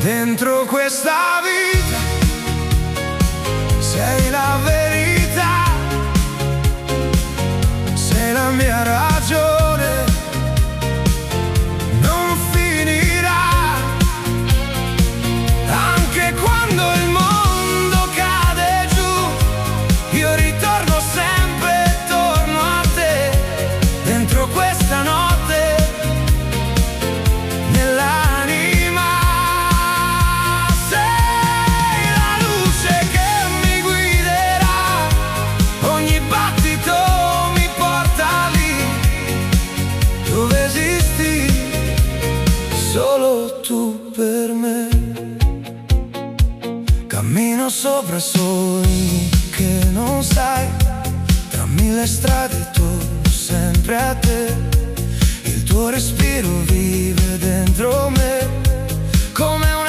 Dentro questa vita sei la verità, sei la mia ragione, non finirà. Anche quando il mondo cade giù, io ritorno sempre, torno a te. Dentro questa notte, nell'anima, sei la luce che mi guiderà. Ogni battito mi porta lì dove esisti solo tu per me. Cammino sopra sogni che non sai, tra mille strade torno sempre a te. Il tuo respiro vive dentro me come